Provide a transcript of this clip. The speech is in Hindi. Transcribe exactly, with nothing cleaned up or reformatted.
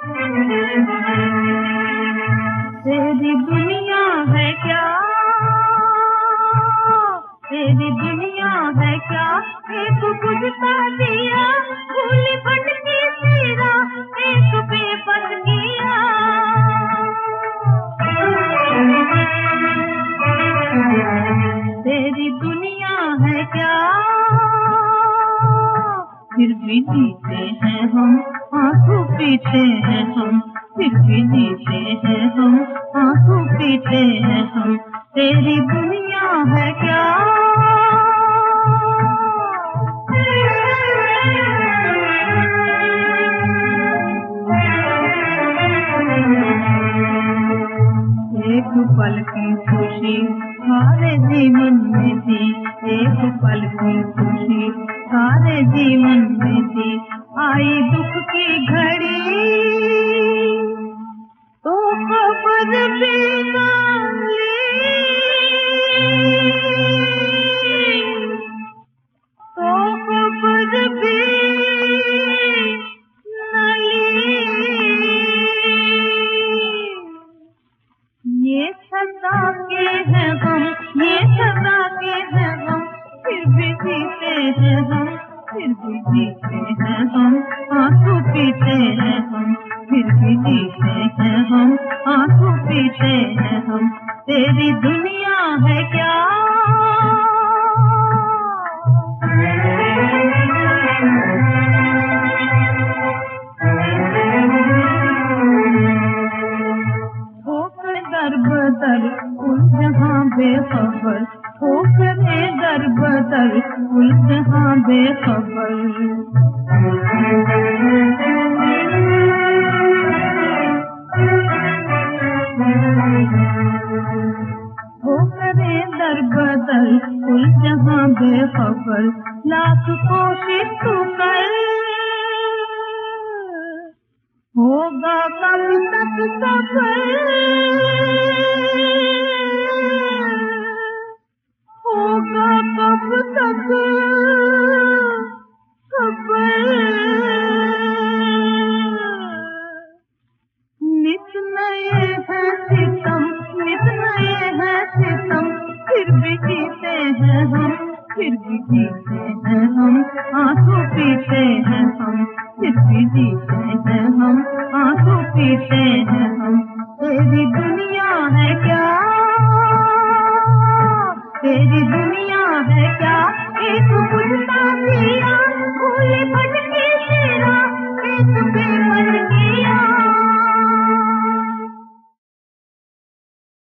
तेरी दुनिया है क्या, तेरी दुनिया है क्या, एक बुझता दिया फूल भटकी तेरा एक बेबस किया। तेरी दुनिया है क्या, फिर भी जीते हैं हम, आंसू पीते हैं हम, फिर भी जीते हैं हम, आंसू पीते हैं हम। तेरी दुनिया है क्या। एक पल की खुशी सारे जीवन में थी, एक पल की खुशी सारे जीवन में थी। आई दुख की घड़ी तो खबर भी ना ली, तो खबर भी ना ली। ये सदा के हैं हम, ये सदा के हैं हम, फिर भी जीते हैं हम, फिर भी जीते हैं हम, आंसू पीते हैं हम, फिर भी जीते हैं हम, आंसू पीते हैं हम। तेरी दुनिया है क्या। दर बदर कुल जहां बेखबर, हो करे दर बदर कुल जहां बेखबर। हो करे दर बदर कुल जहां बेखबर, लाख कोशिश तू कर, होगा कब तक सफर, होगा कब तक सफर। नित नए हैं सितम, नित नए हैं सितम, फिर भी जीते हैं हम, फिर भी जीते हैं हम, आंसू पीते हैं हम, फिर भी जीते हैं हम, आंसू पीते हैं हम। तेरी दुनिया है क्या, तेरी दुनिया है क्या, एक बुझता दिया फूल भटकी तेरा एक बेबस किया।